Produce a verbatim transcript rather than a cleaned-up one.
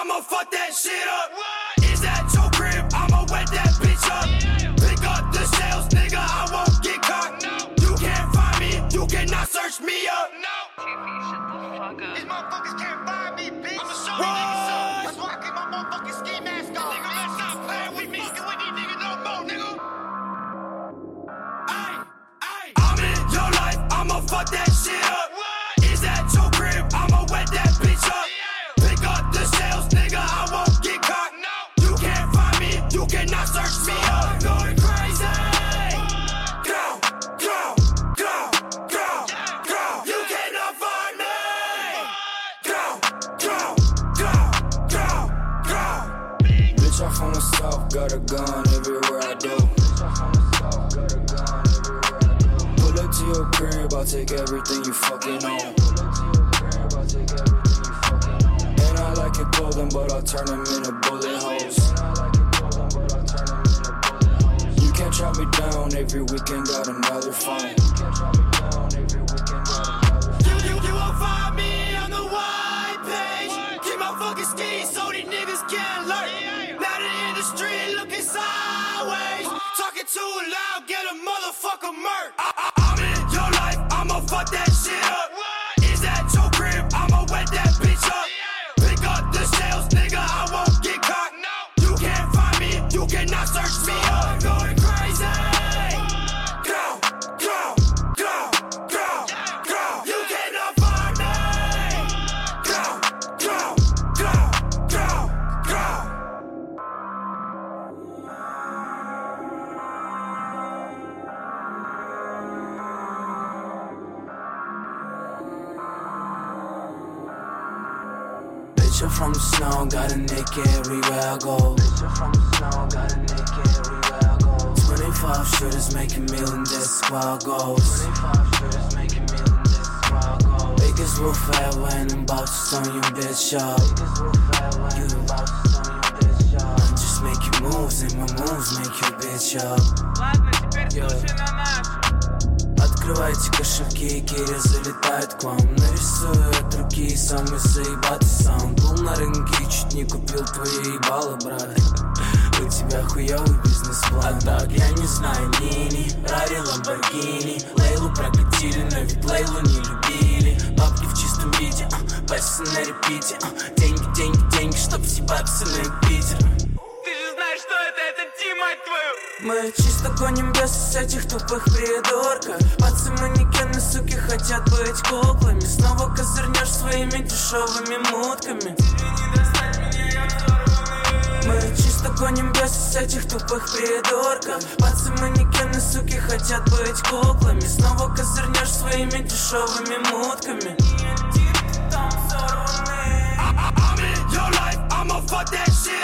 I'ma fuck that shit up. Is that your crib? I'ma wet that bitch up. Pick up the shells, nigga, I won't get caught. You can't find me, you cannot search me up. T V, shut the fuck up. These motherfuckers can't find me, bitch. I'ma show you niggas up. That's why I keep my motherfucking ski mask on. Nigga, let's stop playing with me. Fucking with these niggas no more, nigga. Ay, ay. I'm in your life, I'ma fuck that shit up. Is that your crib? I'ma wet that bitch up. Pick up the shells, nigga, I won't get caught. You can't find me, you cannot search me up. I'm going crazy. Go, go, go, go, go. You cannot find me. Go, go, go, go, go. Bitch, I'm from the south, got a gun everywhere I go. Pull up to your crib, I'll take everything you fucking own. And I like your clothing, but I'll turn them into bullet holes. You can't track me down, every weekend got another phone. You, you, you won't find me on the white page. Keep my fucking skis so these niggas can't lurk. Now they in the street looking sideways. Talking too loud, get a motherfucker murk. I, I, I'm in your life, I'ma fuck that shit up. Is that your crib? I'ma wet that bitch up. Pick up the shells, nigga, I won't get caught. You can't find me, you cannot search me up. I'm going crazy. Go, go, go, go, go. You cannot find me. Go, go, go, go, go. Bitch, I'm from the snow, got a naked everywhere I go. Bitch, I'm from the snow, got a naked everywhere I go. twenty-five shooters making million, that's squad goals. twenty-five shooters making million, that's squad goals. Biggest roof ever and I'm about to stun you, bitch, up. Biggest roof ever and I'm about to stun you, bitch, up. I'm just making moves and my moves make you bitch up. Ладно, теперь Yo. слушай на наш. Открывайте кошельки, Киря залетает к вам. Нарисую от руки самый заебатый саунд. Был на рынке и чуть не купил твои ебалы, брат. У тебя хуёвый бизнес-план. А так я не знаю, Нини, Рари, Ламборгини. Лейлу прокатили, но ведь Лейлу не любили. Бабки в чистом виде, а, бэсы на репите, а. Деньги, деньги, деньги, чтоб все бабсы на Питер. Ты же знаешь, что это, это Ти, мать твою. Мы чисто гоним без этих тупых придурков. Пацы-манекены, суки, хотят быть куклами. Снова козырнешь своими дешевыми мутками. Мы чисто гоним без этих тупых придурков. Пацы-манекены, суки, хотят быть куклами. Снова козырнешь своими дешевыми мутками. I, I, I'm in your life, I'ma fuck that shit